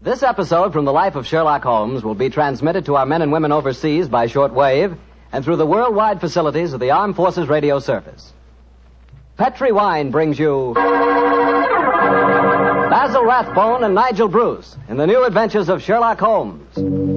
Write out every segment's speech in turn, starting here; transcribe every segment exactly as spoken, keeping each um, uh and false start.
This episode from the life of Sherlock Holmes will be transmitted to our men and women overseas by shortwave and through the worldwide facilities of the Armed Forces Radio Service. Petri Wine brings you Basil Rathbone and Nigel Bruce in the new adventures of Sherlock Holmes.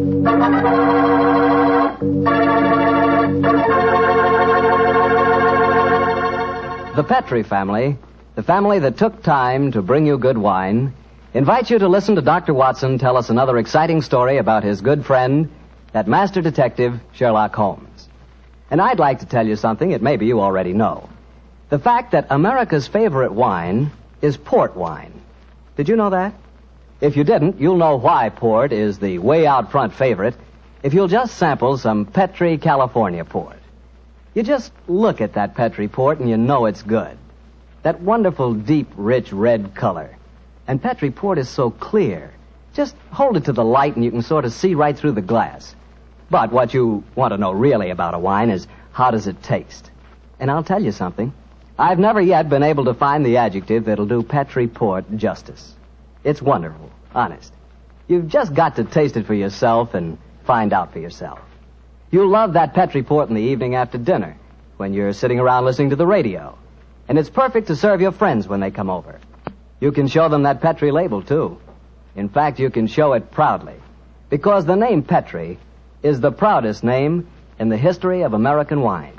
The Petri family, the family that took time to bring you good wine, invites you to listen to Doctor Watson tell us another exciting story about his good friend, that master detective, Sherlock Holmes. And I'd like to tell you something that maybe you already know. The fact that America's favorite wine is port wine. Did you know that? If you didn't, you'll know why port is the way out front favorite if you'll just sample some Petri California port. You just look at that Petri port and you know it's good. That wonderful, deep, rich red color. And Petri port is so clear. Just hold it to the light and you can sort of see right through the glass. But what you want to know really about a wine is how does it taste? And I'll tell you something. I've never yet been able to find the adjective that'll do Petri port justice. It's wonderful, honest. You've just got to taste it for yourself and find out for yourself. You'll love that Petri port in the evening after dinner when you're sitting around listening to the radio. And it's perfect to serve your friends when they come over. You can show them that Petri label, too. In fact, you can show it proudly. Because the name Petri is the proudest name in the history of American wines.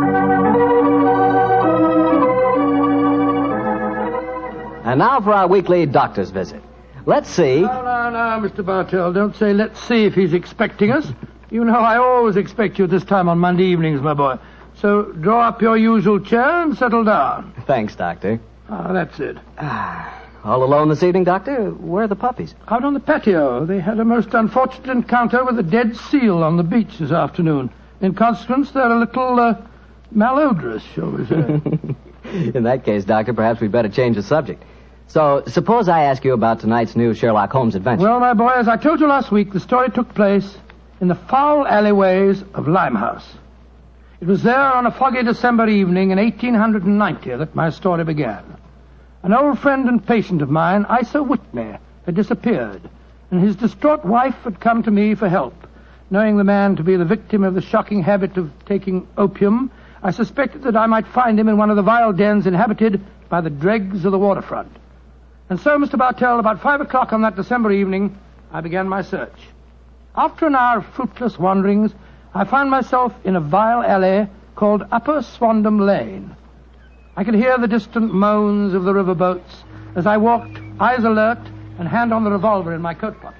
And now for our weekly doctor's visit. Let's see... No, no, no, Mister Bartell. Don't say let's see if he's expecting us. You know I always expect you at this time on Monday evenings, my boy. So draw up your usual chair and settle down. Thanks, Doctor. Ah, that's it. Ah, all alone this evening, Doctor? Where are the puppies? Out on the patio. They had a most unfortunate encounter with a dead seal on the beach this afternoon. In consequence, they're a little uh, malodorous, shall we say. In that case, Doctor, perhaps we'd better change the subject. So, suppose I ask you about tonight's new Sherlock Holmes adventure. Well, my boy, as I told you last week, the story took place in the foul alleyways of Limehouse. It was there on a foggy December evening in eighteen ninety that my story began. An old friend and patient of mine, Isa Whitney, had disappeared, and his distraught wife had come to me for help. Knowing the man to be the victim of the shocking habit of taking opium, I suspected that I might find him in one of the vile dens inhabited by the dregs of the waterfront. And so, Mister Bartell, about five o'clock on that December evening, I began my search. After an hour of fruitless wanderings, I found myself in a vile alley called Upper Swandam Lane. I could hear the distant moans of the riverboats as I walked, eyes alert, and hand on the revolver in my coat pocket.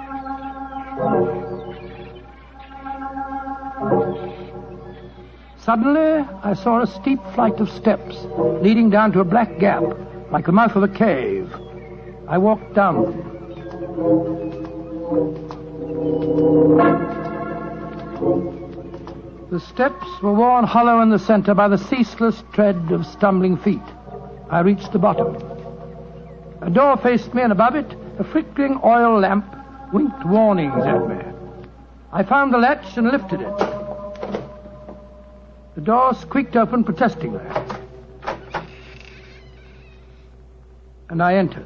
Suddenly, I saw a steep flight of steps leading down to a black gap, like the mouth of a cave. I walked down them. The steps were worn hollow in the center by the ceaseless tread of stumbling feet. I reached the bottom. A door faced me, and above it, a flickering oil lamp winked warnings at me. I found the latch and lifted it. The door squeaked open protestingly. And I entered.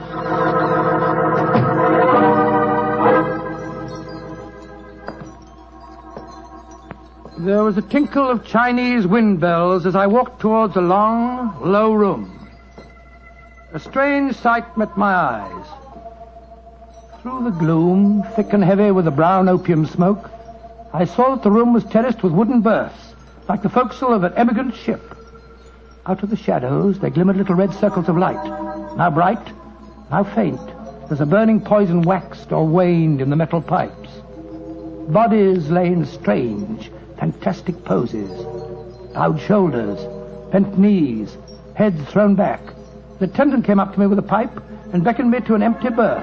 There was a tinkle of Chinese wind bells as I walked towards a long, low room. A strange sight met my eyes. Through the gloom, thick and heavy with the brown opium smoke, I saw that the room was terraced with wooden berths, like the forecastle of an emigrant ship. Out of the shadows, there glimmered little red circles of light, now bright, now faint, as a burning poison waxed or waned in the metal pipes. Bodies lay in strange, fantastic poses. Bowed shoulders, bent knees, heads thrown back. The attendant came up to me with a pipe and beckoned me to an empty berth.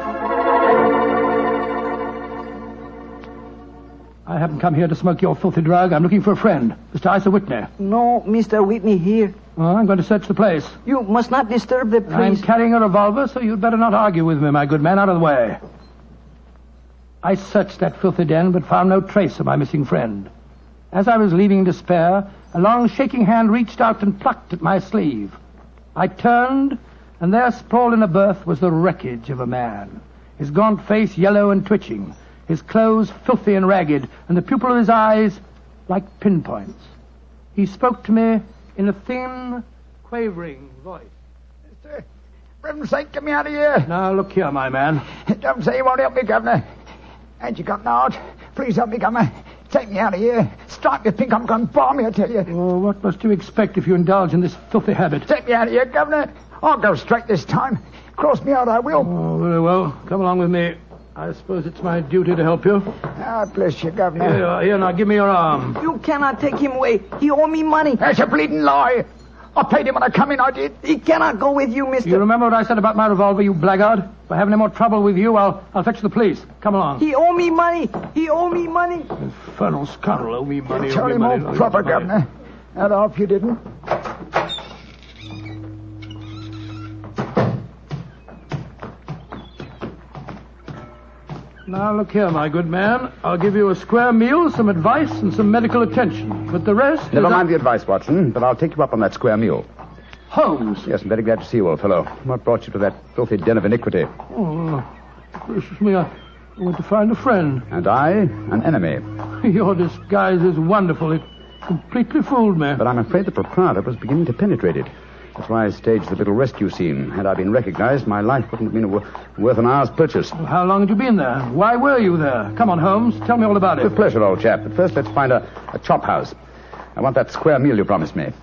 I haven't come here to smoke your filthy drug. I'm looking for a friend, Mister Isa Whitney. No, Mister Whitney here. Oh, I'm going to search the place. You must not disturb the priest. I'm carrying a revolver, so you'd better not argue with me, my good man. Out of the way. I searched that filthy den, but found no trace of my missing friend. As I was leaving in despair, a long shaking hand reached out and plucked at my sleeve. I turned, and there sprawled in a berth was the wreckage of a man. his gaunt face yellow and twitching, his clothes filthy and ragged, and the pupil of his eyes like pinpoints. He spoke to me in a thin, quavering voice. Mister, for heaven's sake, get me out of here. Now, look here, my man. Don't say you won't help me, Governor. Ain't you got an heart? Please help me, Governor. Take me out of here. Strike me, think I'm going to bomb you, I tell you. Oh, what must you expect if you indulge in this filthy habit? Take me out of here, Governor. I'll go straight this time. Cross me out, I will. Oh, very well. Come along with me. I suppose it's my duty to help you. Ah, bless you, Governor. Here, you are. Here, now, give me your arm. You cannot take him away. He owe me money. That's a bleeding lie. I paid him when I come in, I did. He cannot go with you, mister. You remember what I said about my revolver, you blackguard? If I have any more trouble with you, I'll I'll fetch the police. Come along. He owe me money. He owe me money. Infernal scoundrel, owe me money. Tell owe me him money, all owe proper, me money. Governor. I'd hope you didn't. Now, look here, my good man. I'll give you a square meal, some advice, and some medical attention. But the rest... Never is mind up- the advice, Watson, but I'll take you up on that square meal. Holmes. Yes, I'm very glad to see you, old fellow. What brought you to that filthy den of iniquity? Oh, gracious me, I went to find a friend. And I, an enemy. Your disguise is wonderful. It completely fooled me. But I'm afraid the proprietor was beginning to penetrate it. That's why I staged the little rescue scene. Had I been recognized, my life wouldn't have been wo- worth an hour's purchase. Well, how long had you been there? Why were you there? Come on, Holmes. Tell me all about it. With pleasure, old chap. But first, let's find a, a chop house. I want that square meal you promised me.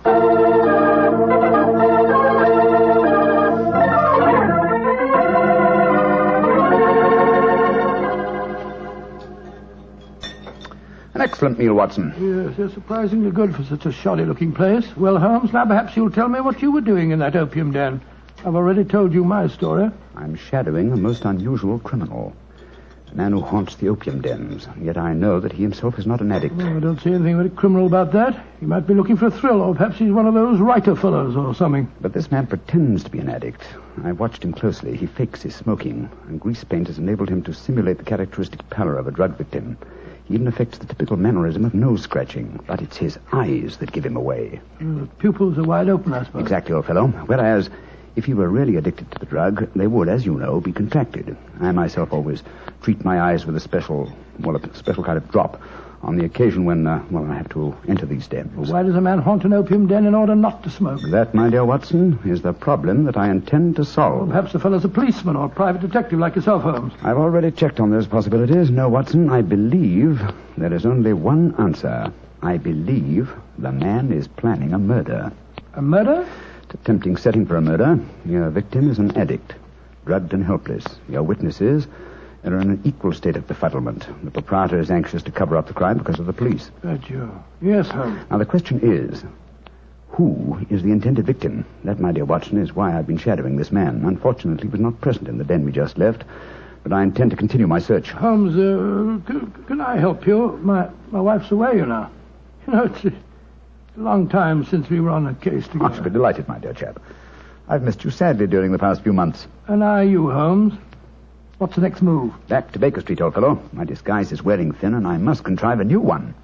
An excellent meal, Watson. Yes, they're surprisingly good for such a shoddy-looking place. Well, Holmes, now perhaps you'll tell me what you were doing in that opium den. I've already told you my story. I'm shadowing a most unusual criminal. A man who haunts the opium dens. Yet I know that he himself is not an addict. Well, I don't see anything very criminal about that. He might be looking for a thrill, or perhaps he's one of those writer fellows or something. But this man pretends to be an addict. I've watched him closely. He fakes his smoking, and grease paint has enabled him to simulate the characteristic pallor of a drug victim. He even affects the typical mannerism of nose scratching, but it's his eyes that give him away. Uh, the pupils are wide open, I suppose. Exactly, old fellow. Whereas, if he were really addicted to the drug, they would, as you know, be contracted. I myself always treat my eyes with a special, well, a special kind of drop on the occasion when, uh, well, I have to enter these dens. Well, why does a man haunt an opium den in order not to smoke? That, my dear Watson, is the problem that I intend to solve. Well, perhaps the fellow's a policeman or a private detective like yourself, Holmes. I've already checked on those possibilities. No, Watson, I believe there is only one answer. I believe the man is planning a murder. A murder? It's a tempting setting for a murder. Your victim is an addict, drugged and helpless. Your witnesses are in an equal state of befuddlement. The proprietor is anxious to cover up the crime because of the police. That you. Yes, Holmes. Now, the question is, who is the intended victim? That, my dear Watson, is why I've been shadowing this man. Unfortunately, he was not present in the den we just left, but I intend to continue my search. Holmes, uh, can, can I help you? My my wife's away, you know. You know, it's a long time since we were on a case together. I should be delighted, my dear chap. I've missed you sadly during the past few months. And are you, Holmes? What's the next move? Back to Baker Street, old fellow. My disguise is wearing thin, and I must contrive a new one.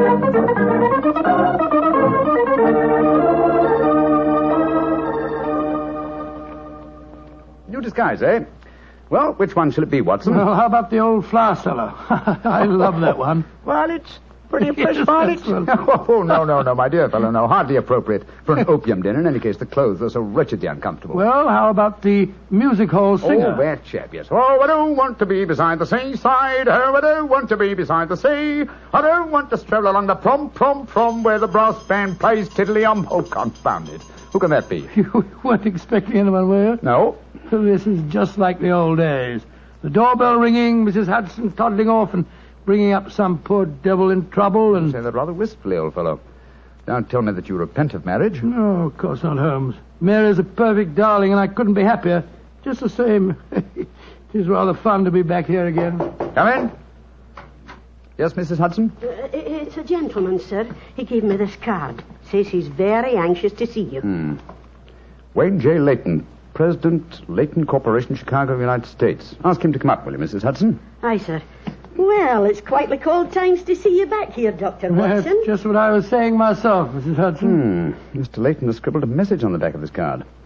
New disguise, eh? Well, which one shall it be, Watson? Well, how about the old flour cellar? I love that one. Well, it's pretty Yes, impressive, aren't that's it? well- Oh, no, no, no, my dear fellow, no. Hardly appropriate for an opium den. In any case, the clothes are so wretchedly uncomfortable. Well, how about the music hall singer? Oh, that chap, yes. Oh, I don't want to be beside the seaside. Oh, I don't want to be beside the sea. I don't want to stroll along the prom, prom, prom where the brass band plays tiddly-um. Oh, confound it. Who can that be? You weren't expecting anyone, were you? No. This is just like the old days. The doorbell ringing, Missus Hudson toddling off and bringing up some poor devil in trouble and... Say that rather wistfully, old fellow. Don't tell me that you repent of marriage. No, of course not, Holmes. Mary's a perfect darling, and I couldn't be happier. Just the same. It is rather fun to be back here again. Come in. Yes, Missus Hudson? Uh, it's a gentleman, sir. He gave me this card. Says he's very anxious to see you. Hmm. Wayne J. Layton, President, Layton Corporation, Chicago, United States. Ask him to come up, will you, Missus Hudson? Aye, sir. Well, it's quite the cold times to see you back here, Doctor That's Watson. just what I was saying myself, Missus Hudson. Hmm. Mister Layton has scribbled a message on the back of this card.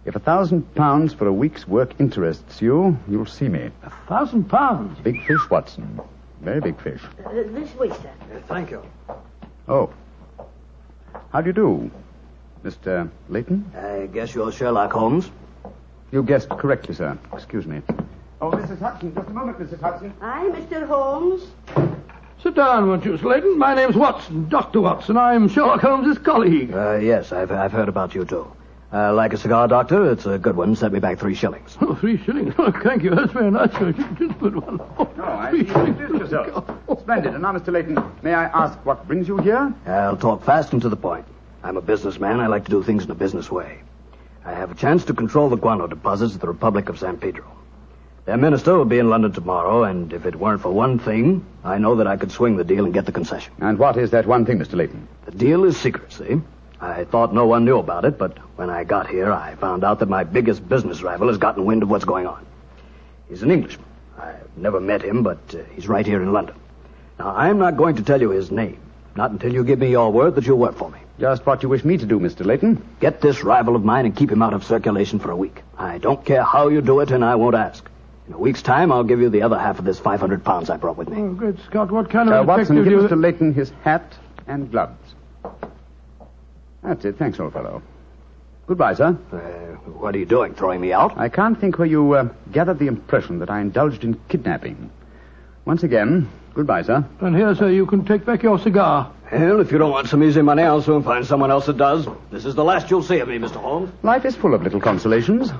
If a thousand pounds for a week's work interests you, you'll see me. A thousand pounds? Big fish, Watson. Very big fish. Uh, this way, sir. Uh, thank you. Oh. How do you do, Mister Layton? I guess you're Sherlock Holmes. You guessed correctly, sir. Excuse me. Oh, Missus Hudson, just a moment, Missus Hudson. Aye, Mister Holmes. Sit down, won't you, Slayton? My name's Watson, Doctor Watson. I'm Sherlock Holmes's colleague. Uh, yes, I've, I've heard about you, too. Uh, like a cigar, Doctor? It's a good one. Set me back three shillings. Oh, three shillings. Oh, thank you. That's very nice. It's a good one. Oh, No, I three see you shillings. introduced yourself. Splendid. And now, Mister Layton, may I ask what brings you here? I'll talk fast and to the point. I'm a businessman. I like to do things in a business way. I have a chance to control the guano deposits of the Republic of San Pedro. Their minister will be in London tomorrow, and if it weren't for one thing, I know that I could swing the deal and get the concession. And what is that one thing, Mister Layton? The deal is secret, see? I thought no one knew about it, but when I got here, I found out that my biggest business rival has gotten wind of what's going on. He's an Englishman. I've never met him, but uh, he's right here in London. Now, I'm not going to tell you his name, not until you give me your word that you'll work for me. Just what you wish me to do, Mister Layton. Get this rival of mine and keep him out of circulation for a week. I don't care how you do it, and I won't ask. In a week's time, I'll give you the other half of this five hundred pounds I brought with me. Oh, great Scott, what kind of Uh, a Watson, detective give do you... Mister Layton his hat and gloves. That's it. Thanks, old fellow. Goodbye, sir. Uh, what are you doing, throwing me out? I can't think where you uh, gathered the impression that I indulged in kidnapping. Once again, goodbye, sir. And here, sir, you can take back your cigar. Well, if you don't want some easy money, I'll soon find someone else that does. This is the last you'll see of me, Mister Holmes. Life is full of little consolations.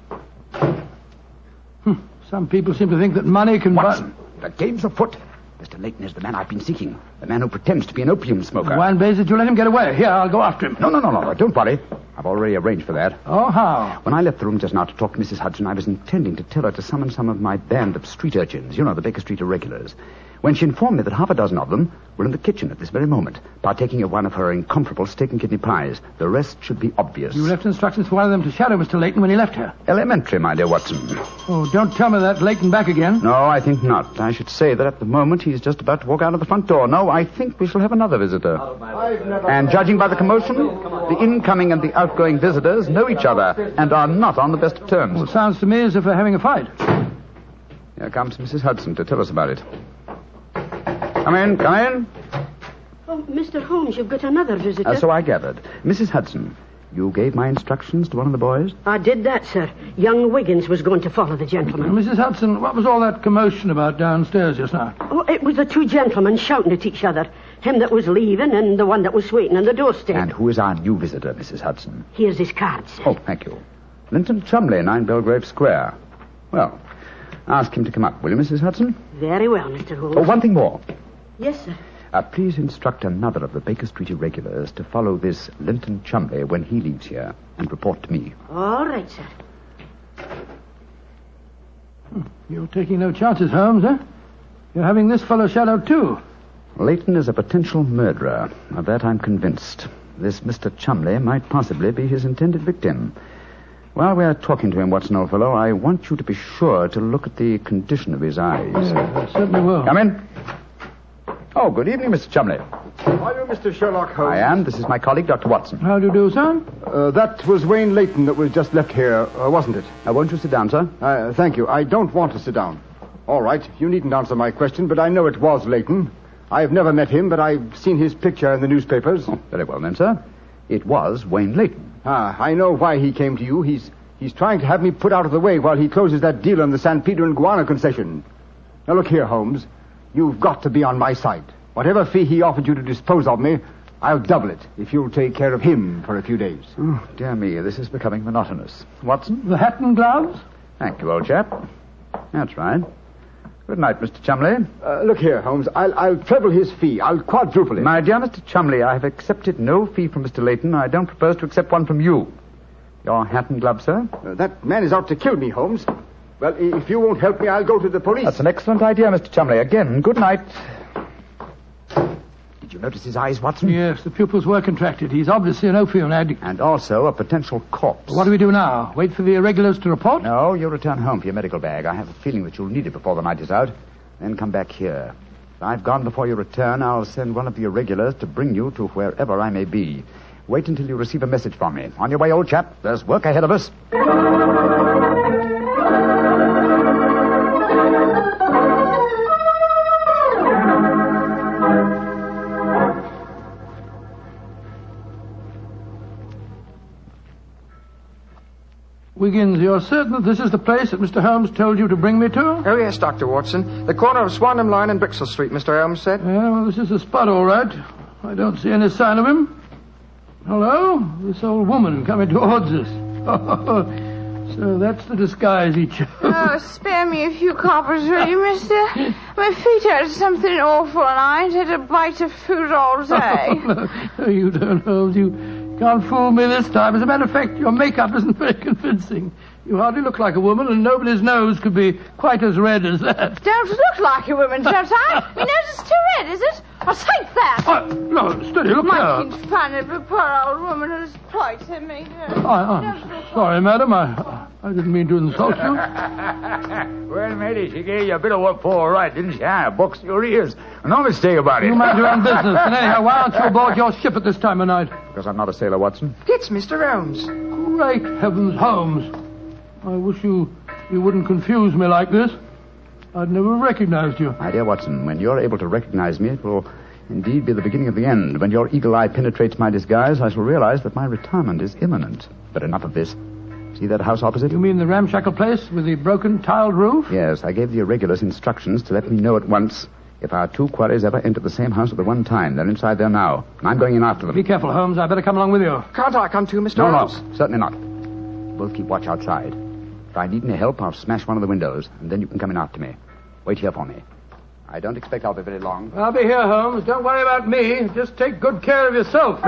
Some people seem to think that money can Watson, the game's afoot. Mister Layton is the man I've been seeking. The man who pretends to be an opium smoker. buy... Why in blazes did you let him get away? Here, I'll go after him. No, no, no, no, no. Don't worry. I've already arranged for that. Oh, how? When I left the room just now to talk to Missus Hudson, I was intending to tell her to summon some of my band of street urchins, you know, the Baker Street irregulars. When she informed me that half a dozen of them were in the kitchen at this very moment, partaking of one of her incomparable steak and kidney pies. The rest should be obvious. You left instructions for one of them to shadow Mister Layton when he left here. Elementary, my dear Watson. Oh, don't tell me that Layton back again. No, I think not. I should say that at the moment he's just about to walk out of the front door. No, I think we shall have another visitor. And judging by the commotion, the incoming and the outgoing visitors know each other and are not on the best of terms. Well, it sounds to me as if they're having a fight. Here comes Missus Hudson to tell us about it. Come in, come in. Oh, Mister Holmes, you've got another visitor. Uh, so I gathered. Missus Hudson, you gave my instructions to one of the boys? I did that, sir. Young Wiggins was going to follow the Now, gentleman. Missus Hudson, what was all that commotion about downstairs just now? Oh, it was the two gentlemen shouting at each other. Him that was leaving and the one that was waiting on the doorstep. And who is our new visitor, Missus Hudson? Here's his card, sir. Oh, thank you. Linton Chumley, nine Belgrave Square. Well, ask him to come up, will you, Missus Hudson? Very well, Mister Holmes. Oh, one thing more. Yes, sir. Uh, please instruct another of the Baker Street irregulars to follow this Linton Chumley when he leaves here and report to me. All right, sir. You're taking no chances, Holmes, eh? You're having this fellow shadowed, too. Layton is a potential murderer. Of that I'm convinced. This Mister Chumley might possibly be his intended victim. While we're talking to him, Watson, old fellow, I want you to be sure to look at the condition of his eyes. Yeah, I certainly will. Come in. Oh, good evening, Mister Chumley. Are you Mister Sherlock Holmes? I am. This is my colleague, Doctor Watson. How do you do, sir? Uh, that was Wayne Layton that was just left here, uh, wasn't it? Now, won't you sit down, sir? Uh, thank you. I don't want to sit down. All right, you needn't answer my question, but I know it was Layton. I've never met him, but I've seen his picture in the newspapers. Oh, very well, then, sir. It was Wayne Layton. Ah, I know why he came to you. He's he's trying to have me put out of the way while he closes that deal on the San Pedro and Guana concession. Now, look here, Holmes. You've got to be on my side. Whatever fee he offered you to dispose of me, I'll double it if you'll take care of him for a few days. Oh, dear me, this is becoming monotonous. Watson? The hat and gloves? Thank you, old chap. That's right. Good night, Mister Chumley. Uh, look here, Holmes. I'll, I'll treble his fee. I'll quadruple it. My dear Mister Chumley, I have accepted no fee from Mister Layton. I don't propose to accept one from you. Your hat and glove, sir? Uh, that man is out to kill me, Holmes. Well, i- if you won't help me, I'll go to the police. That's an excellent idea, Mister Chumley. Again, good night. Did you notice his eyes, Watson? Yes, the pupils were contracted. He's obviously an opium addict. And also a potential corpse. What do we do now? Wait for the irregulars to report? No, you'll return home for your medical bag. I have a feeling that you'll need it before the night is out. Then come back here. If I've gone before you return, I'll send one of the irregulars to bring you to wherever I may be. Wait until you receive a message from me. On your way, old chap. There's work ahead of us. Wiggins, you're certain that this is the place that Mister Holmes told you to bring me to? Oh, yes, Doctor Watson. The corner of Swanham Line and Brixton Street, Mister Holmes said. Yeah, well, this is the spot, all right. I don't see any sign of him. Hello? This old woman coming towards us. So that's the disguise he chose. Oh, spare me a few coppers, will you, mister? My feet hurt something awful, and I ain't had a bite of food all day. Oh, no, you don't, Holmes. You can't fool me this time. As a matter of fact, your makeup isn't very convincing. You hardly look like a woman, and nobody's nose could be quite as red as that. Don't look like a woman, don't I? My nose is too red, is it? I'll take that. Oh, no, steady, look out. Making fun of a poor old woman who's poisoned me. Oh, I'm sorry, madam. I, I didn't mean to insult you. Well, matey, she gave you a bit of what for, all right, didn't she? Ah, box your ears. No mistake about it. You mind your own business. And anyhow, why aren't you aboard your ship at this time of night? Because I'm not a sailor, Watson. It's Mister Holmes. Great heavens, Holmes. I wish you you wouldn't confuse me like this. I'd never recognized you. My dear Watson, when you're able to recognize me, it will indeed be the beginning of the end. When your eagle eye penetrates my disguise, I shall realize that my retirement is imminent. But enough of this. See that house opposite? You mean the ramshackle place with the broken tiled roof? Yes, I gave the irregulars instructions to let me know at once if our two quarries ever enter the same house at the one time. They're inside there now, and I'm going in after them. Be careful, Holmes. I better come along with you. Can't I come too, Mister No, Holmes? no, certainly not. We'll keep watch outside. If I need any help, I'll smash one of the windows, and then you can come in after me. Wait here for me. I don't expect I'll be very long. I'll be here, Holmes. Don't worry about me. Just take good care of yourself.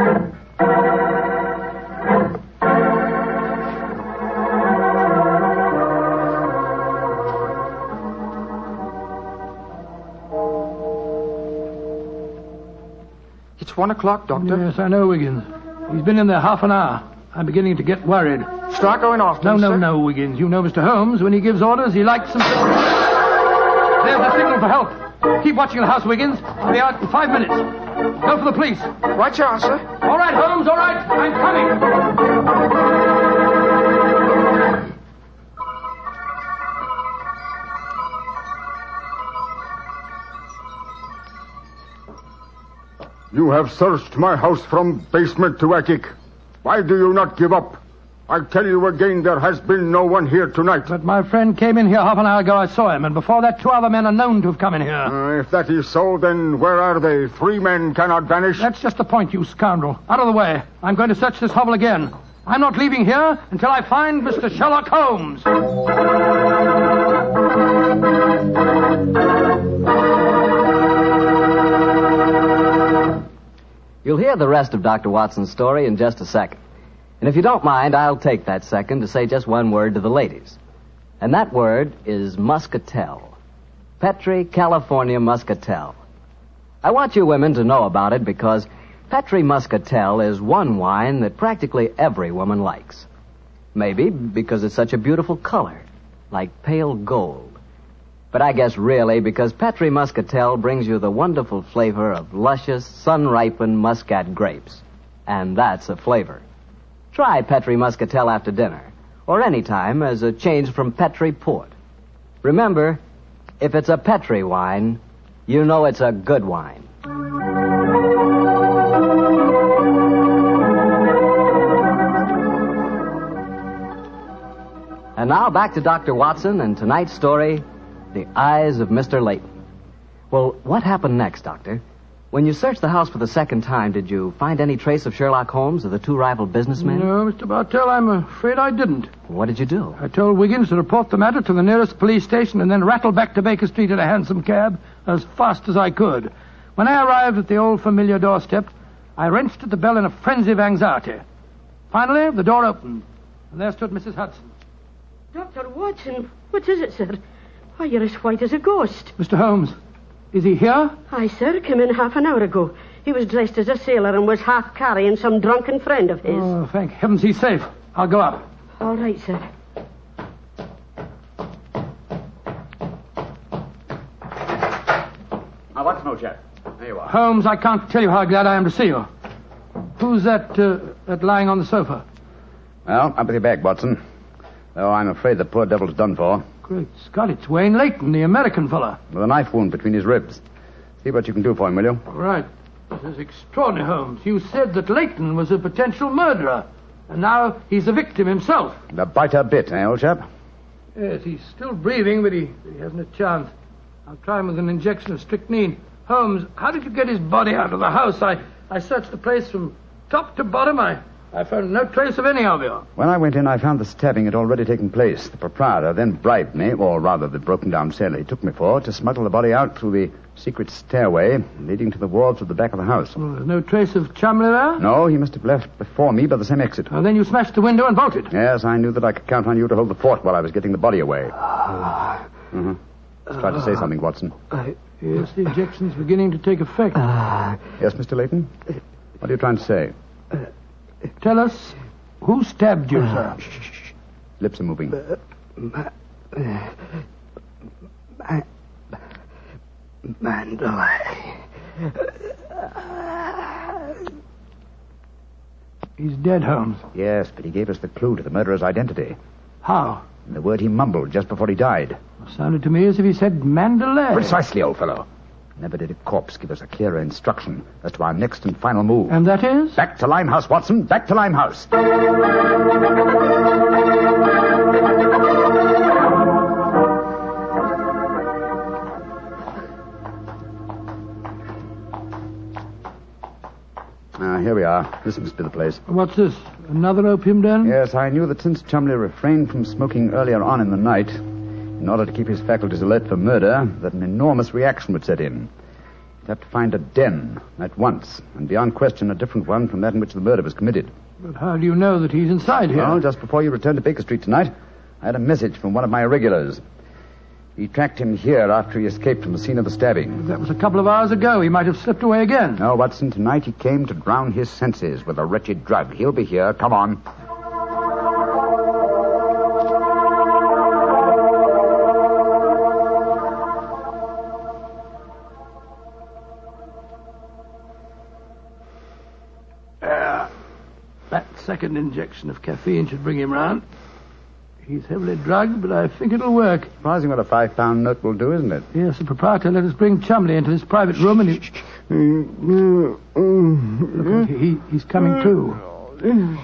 It's one o'clock, Doctor. Yes, I know, Wiggins. He's been in there half an hour. I'm beginning to get worried. Start going off, No, no, sir. no, Wiggins. You know Mister Holmes. When he gives orders, he likes them. There's the signal for help. Keep watching the house, Wiggins. I'll be out in five minutes. Go for the police. Right you are, sir. All right, Holmes, all right. I'm coming. You have searched my house from basement to attic. Why do you not give up? I tell you again, there has been no one here tonight. But my friend came in here half an hour ago. I saw him, and before that, two other men are known to have come in here. Uh, if that is so, then where are they? Three men cannot vanish. That's just the point, you scoundrel. Out of the way. I'm going to search this hovel again. I'm not leaving here until I find Mister Sherlock Holmes. You'll hear the rest of Doctor Watson's story in just a second. And if you don't mind, I'll take that second to say just one word to the ladies. And that word is muscatel. Petri California Muscatel. I want you women to know about it because Petri Muscatel is one wine that practically every woman likes. Maybe because it's such a beautiful color, like pale gold. But I guess really because Petri Muscatel brings you the wonderful flavor of luscious, sun-ripened muscat grapes. And that's a flavor. Try Petri Muscatel after dinner, or any time as a change from Petri Port. Remember, if it's a Petri wine, you know it's a good wine. And now back to Doctor Watson and tonight's story, The Eyes of Mister Layton. Well, what happened next, Doctor? When you searched the house for the second time, did you find any trace of Sherlock Holmes or the two rival businessmen? No, Mister Bartell, I'm afraid I didn't. What did you do? I told Wiggins to report the matter to the nearest police station and then rattle back to Baker Street in a hansom cab as fast as I could. When I arrived at the old familiar doorstep, I wrenched at the bell in a frenzy of anxiety. Finally, the door opened, and there stood Missus Hudson. Doctor Watson, what is it, sir? Why, you're as white as a ghost. Mister Holmes, is he here? Aye, sir, came in half an hour ago. He was dressed as a sailor and was half carrying some drunken friend of his. Oh, thank heavens he's safe. I'll go up. All right, sir. Now, what's no, chap? There you are. Holmes, I can't tell you how glad I am to see you. Who's that uh, that lying on the sofa. Well, up with your back, Watson. Though I'm afraid the poor devil's done for. Great Scott, it's Wayne Layton, the American fella. With a knife wound between his ribs. See what you can do for him, will you? Right. This is extraordinary, Holmes. You said that Layton was a potential murderer. And now he's a victim himself. The biter bit, eh, old chap? Yes, he's still breathing, but he, he hasn't a chance. I'll try him with an injection of strychnine. Holmes, how did you get his body out of the house? I, I searched the place from top to bottom. I, I found no trace of any of you. When I went in, I found the stabbing had already taken place. The proprietor then bribed me, or rather the broken-down sailor he took me for, to smuggle the body out through the secret stairway leading to the wards of the back of the house. Well, there's no trace of Chumley there? No, he must have left before me by the same exit. Well, then you smashed the window and bolted. Yes, I knew that I could count on you to hold the fort while I was getting the body away. Mm-hmm. Just try to say something, Watson. I... Yes, the injection's beginning to take effect. Yes, Mister Layton? What are you trying to say? Uh, tell us, who stabbed you, sir? Shh, shh, shh. Lips are moving. Uh, ma- uh, ma- Mandalay. He's dead, Holmes. Yes, but he gave us the clue to the murderer's identity. How? The word he mumbled just before he died. It sounded to me as if he said Mandalay. Precisely, old fellow. Never did a corpse give us a clearer instruction as to our next and final move. And that is? Back to Limehouse, Watson. Back to Limehouse. Ah, here we are. This must be the place. What's this? Another opium den? Yes, I knew that since Chumley refrained from smoking earlier on in the night, in order to keep his faculties alert for murder, that an enormous reaction would set in. He'd have to find a den at once, and beyond question a different one from that in which the murder was committed. But how do you know that he's inside here? Well, just before you returned to Baker Street tonight, I had a message from one of my irregulars. He tracked him here after he escaped from the scene of the stabbing. That was a couple of hours ago. He might have slipped away again. No, Watson, tonight he came to drown his senses with a wretched drug. He'll be here. Come on. Uh, that second injection of caffeine should bring him round. He's heavily drugged, but I think it'll work. Surprising what a five-pound note will do, isn't it? Yes, the proprietor let us bring Chumley into his private room, and he... Look, he he's coming to.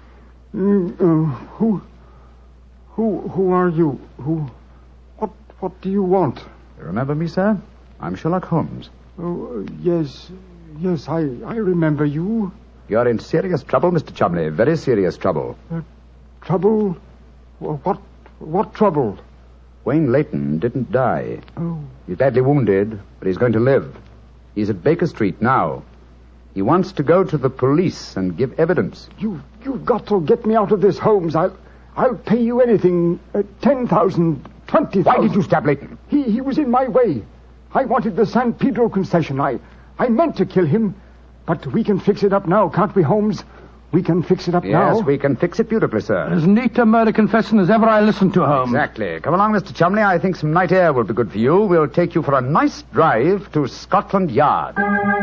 Who... Who... Who are you? Who... What... What do you want? You remember me, sir? I'm Sherlock Holmes. Oh, uh, yes... Yes, I... I remember you. You're in serious trouble, Mister Chumley. Very serious trouble. Uh, trouble... What what trouble? Wayne Layton didn't die. Oh. He's badly wounded, but he's going to live. He's at Baker Street now. He wants to go to the police and give evidence. You, you've got to get me out of this, Holmes. I'll, I'll pay you anything. Uh, ten thousand, twenty thousand. Why did you stab Layton? He, he was in my way. I wanted the San Pedro concession. I, I meant to kill him. But we can fix it up now, can't we, Holmes? We can fix it up yes, now. Yes, we can fix it beautifully, sir. As neat a murder confession as ever I listened to, Holmes. Exactly. Come along, Mister Chumley. I think some night air will be good for you. We'll take you for a nice drive to Scotland Yard.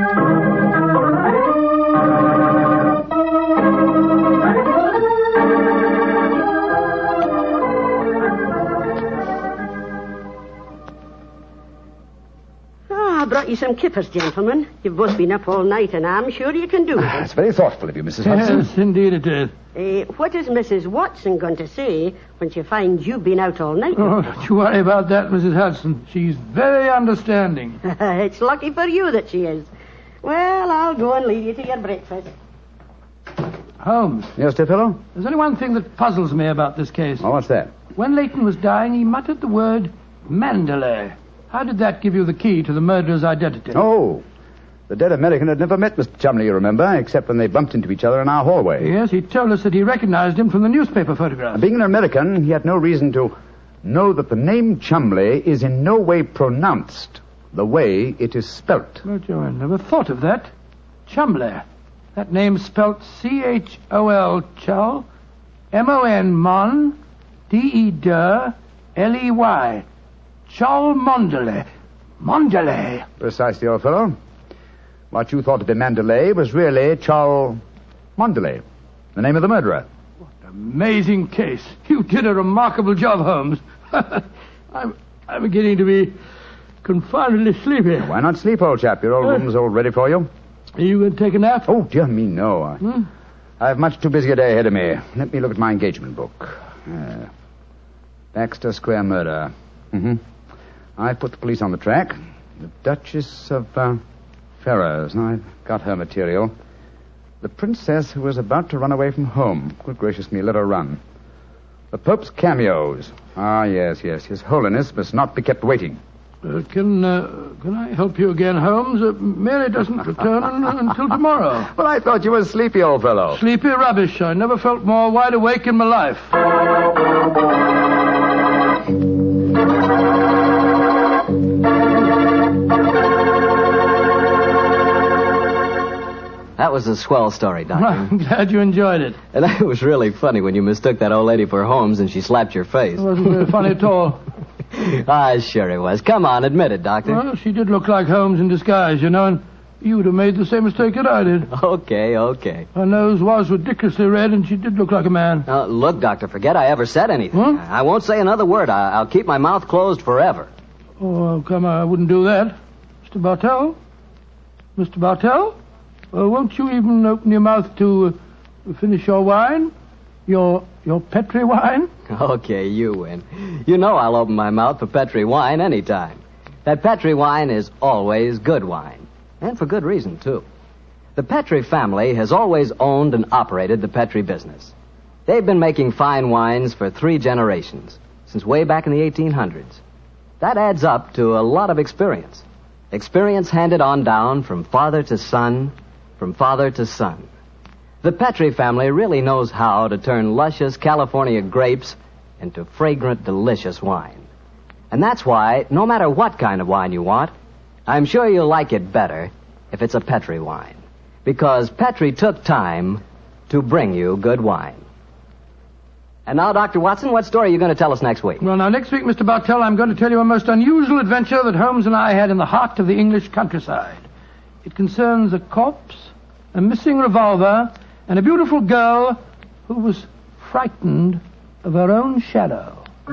I brought you some kippers, gentlemen. You've both been up all night, and I'm sure you can do it. It's very thoughtful of you, Missus Hudson. Yes, indeed it is. Uh, what is Missus Watson going to say when she finds you've been out all night? Oh, don't you worry about that, Missus Hudson. She's very understanding. It's lucky for you that she is. Well, I'll go and leave you to your breakfast. Holmes. Yes, dear fellow? There's only one thing that puzzles me about this case. Oh, what's that? When Layton was dying, he muttered the word Mandalay. How did that give you the key to the murderer's identity? Oh, the dead American had never met Mister Chumley, you remember, except when they bumped into each other in our hallway. Yes, he told us that he recognized him from the newspaper photograph. Being an American, he had no reason to know that the name Chumley is in no way pronounced the way it is spelt. Oh, Joe, I never thought of that. Chumley. That name's spelt C H O L, Chul, M O N, Mon, D E, Der, L E Y. Cholmondeley. Mondeley. Precisely, old fellow. What you thought to be Mandalay was really Cholmondeley. The name of the murderer? Amazing case. You did a remarkable job, Holmes. I'm, I'm beginning to be confoundedly sleepy. Why not sleep, old chap? Your old Uh, room's all ready for you. Are you going to take a nap? Oh, dear me, no. I, Hmm? I have much too busy a day ahead of me. Let me look at my engagement book. Uh, Baxter Square murder. Mm-hmm. I've put the police on the track. The Duchess of uh, Ferrers. I've got her material. The princess who was about to run away from home. Good gracious me, let her run. The Pope's cameos. Ah, yes, yes. His Holiness must not be kept waiting. Uh, can uh, can I help you again, Holmes? Uh, Mary doesn't return un- until tomorrow. Well, I thought you were sleepy, old fellow. Sleepy rubbish. I never felt more wide awake in my life. That was a swell story, Doctor. I'm glad you enjoyed it. And it was really funny when you mistook that old lady for Holmes and she slapped your face. It wasn't very funny at all. Ah, sure it was. Come on, admit it, Doctor. Well, she did look like Holmes in disguise, you know, and you would have made the same mistake that I did. Okay, okay. Her nose was ridiculously red, and she did look like a man. Now, look, Doctor, forget I ever said anything. Huh? I won't say another word. I- I'll keep my mouth closed forever. Oh, come on, I wouldn't do that. Mister Bartell? Mister Bartell? Uh, won't you even open your mouth to uh, finish your wine? Your your Petri wine? Okay, you win. You know I'll open my mouth for Petri wine anytime. That Petri wine is always good wine. And for good reason, too. The Petri family has always owned and operated the Petri business. They've been making fine wines for three generations, since way back in the eighteen hundreds. That adds up to a lot of experience. Experience handed on down from father to son, from father to son. The Petri family really knows how to turn luscious California grapes into fragrant, delicious wine. And that's why, no matter what kind of wine you want, I'm sure you'll like it better if it's a Petri wine. Because Petri took time to bring you good wine. And now, Doctor Watson, what story are you going to tell us next week? Well, now, next week, Mister Bartell, I'm going to tell you a most unusual adventure that Holmes and I had in the heart of the English countryside. It concerns a corpse, a missing revolver, and a beautiful girl who was frightened of her own shadow.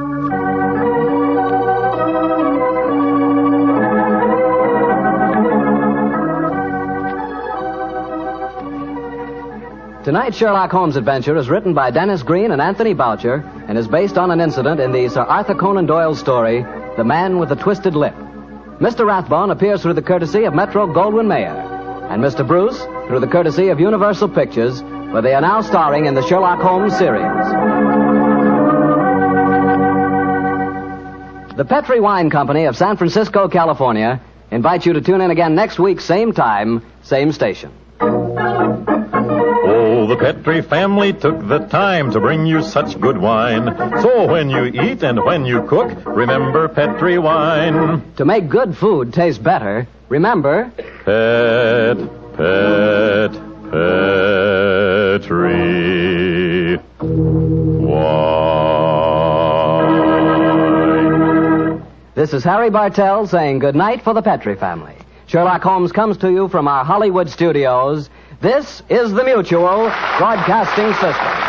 Tonight's Sherlock Holmes adventure is written by Dennis Green and Anthony Boucher and is based on an incident in the Sir Arthur Conan Doyle story, The Man with the Twisted Lip. Mister Rathbone appears through the courtesy of Metro-Goldwyn-Mayer, and Mister Bruce through the courtesy of Universal Pictures, where they are now starring in the Sherlock Holmes series. The Petri Wine Company of San Francisco, California, invites you to tune in again next week, same time, same station. Oh, the Petri family took the time to bring you such good wine. So when you eat and when you cook, remember Petri wine. To make good food taste better, remember... Pet, pet, Petri wine. This is Harry Bartell saying good night for the Petri family. Sherlock Holmes comes to you from our Hollywood studios. This is the Mutual Broadcasting System.